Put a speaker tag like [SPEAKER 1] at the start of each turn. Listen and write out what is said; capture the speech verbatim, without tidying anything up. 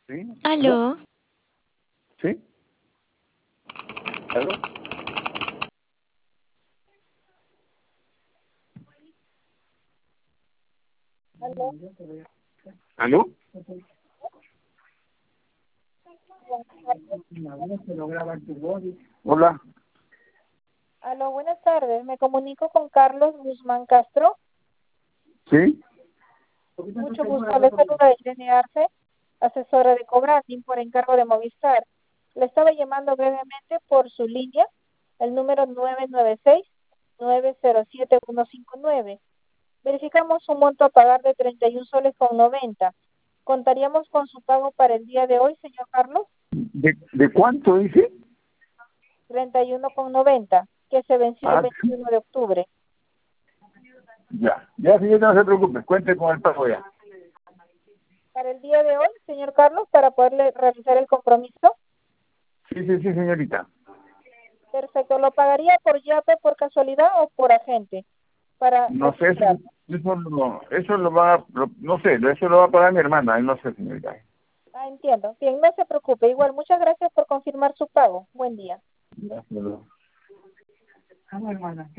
[SPEAKER 1] ¿Sí? ¿Aló?
[SPEAKER 2] Aló,
[SPEAKER 1] ¿Sí? ¿Aló?
[SPEAKER 3] Aló,
[SPEAKER 1] ¿Aló?
[SPEAKER 3] buenas tardes.
[SPEAKER 1] Hola.
[SPEAKER 3] Aló, buenas tardes. Me comunico con Carlos Guzmán Castro.
[SPEAKER 1] ¿Sí?
[SPEAKER 3] Mucho gusto. Le saluda Irene Arce, asesora de Cobranding por encargo de Movistar. Le estaba llamando brevemente por su línea, el número nueve nueve seis, nueve cero siete, uno cinco nueve. Verificamos un monto a pagar de treinta y un soles con noventa. ¿Contaríamos con su pago para el día de hoy, señor Carlos?
[SPEAKER 1] ¿De, de cuánto dice?
[SPEAKER 3] treinta y uno con noventa, que se venció el
[SPEAKER 1] Ah, sí.
[SPEAKER 3] veintiuno de octubre.
[SPEAKER 1] Ya. Ya, señorita, no se preocupe. Cuente con el pago ya.
[SPEAKER 3] Para el día de hoy, señor Carlos, para poderle realizar el compromiso.
[SPEAKER 1] Sí, sí, sí, señorita.
[SPEAKER 3] Perfecto. ¿Lo pagaría por YAPE por casualidad o por agente? Para
[SPEAKER 1] No sé, eso,
[SPEAKER 3] registrar.
[SPEAKER 1] eso, lo, eso lo va a... lo- no sé, eso lo va a pagar mi hermana. No sé, señorita.
[SPEAKER 3] Ah, entiendo. Bien, no se preocupe. Igual, muchas gracias por confirmar su pago. Buen día.
[SPEAKER 1] Ya, hasta luego.